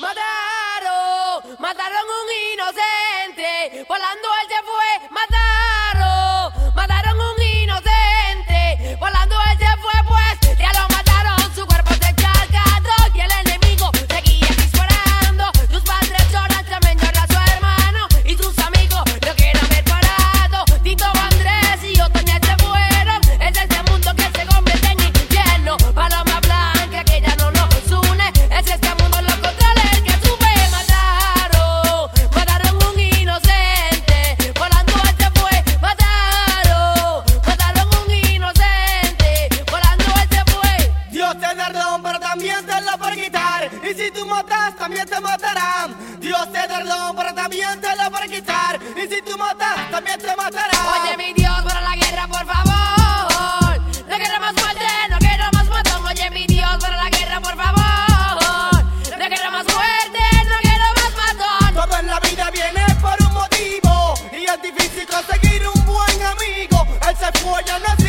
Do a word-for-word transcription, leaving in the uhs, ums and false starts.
Mataron, mataron un inocente, volando él se fue. Mataron, mataron un inocente, volando él se fue, pues ya lo mataron, su cuerpo se charcado y el enemigo seguía disparando. Sus padres lloran, también llora su hermano y sus amigos lo quieren ver parado. Tito, Andrés y Otoña se fueron, es este mundo que se convierte en infierno. Paloma blanca que ya no nos une, es este mundo loco contra el que sube. Mataron, mataron un inocente, volando él se fue. Mataron, mataron un inocente, volando él se fue. Dios te da perdón, pero también te lo puede quitar. Y si tú matas, también te matarán. Dios te da perdón, pero también te lo puede quitar. Y si tú matas, también te matarán. Oye, mi Dios, para la guerra, por favor. No quiero más muerte, no quiero más matón. Oye, mi Dios, para la guerra, por favor. No quiero más muerte, no quiero más matón. Todo en la vida viene por un motivo y es difícil conseguir un buen amigo. Él se fue, ya no